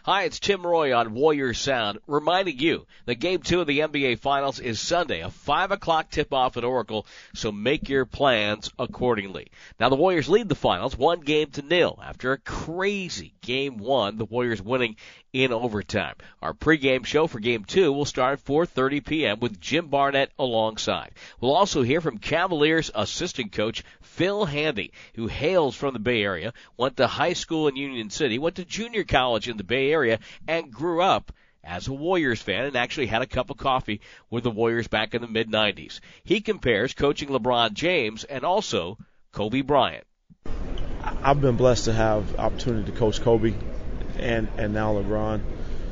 Hi, it's Tim Roy on Warrior Sound, reminding you that Game 2 of the NBA Finals is Sunday, a 5 o'clock tip-off at Oracle, so make your plans accordingly. Now, the Warriors lead the Finals 1-0 after a crazy Game 1, the Warriors winning in overtime. Our pregame show for Game 2 will start at 4:30 p.m. with Jim Barnett alongside. We'll also hear from Cavaliers assistant coach Phil Handy, who hails from the Bay Area, went to high school in Union City, went to junior college in the Bay Area, and grew up as a Warriors fan and actually had a cup of coffee with the Warriors back in the mid-'90s. He compares coaching LeBron James and also Kobe Bryant. I've been blessed to have opportunity to coach Kobe and now LeBron.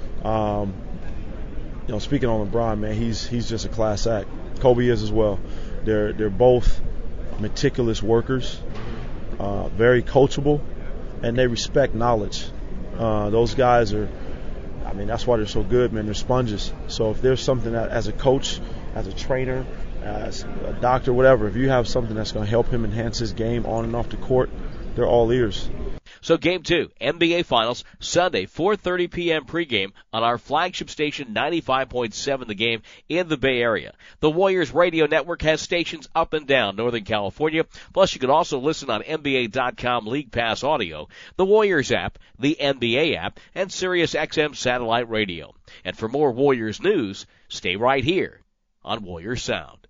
Speaking on LeBron, man, he's just a class act. Kobe is as well. They're both meticulous workers, very coachable, and they respect knowledge. Those guys that's why they're so good, man. They're sponges. So if there's something that, as a coach, as a trainer, as a doctor, whatever, if you have something that's going to help him enhance his game on and off the court, they're all ears. So Game 2, NBA Finals, Sunday, 4:30 p.m. pregame on our flagship station 95.7 The Game in the Bay Area. The Warriors Radio Network has stations up and down Northern California. Plus, you can also listen on NBA.com League Pass Audio, the Warriors app, the NBA app, and Sirius XM Satellite Radio. And for more Warriors news, stay right here on Warriors Sound.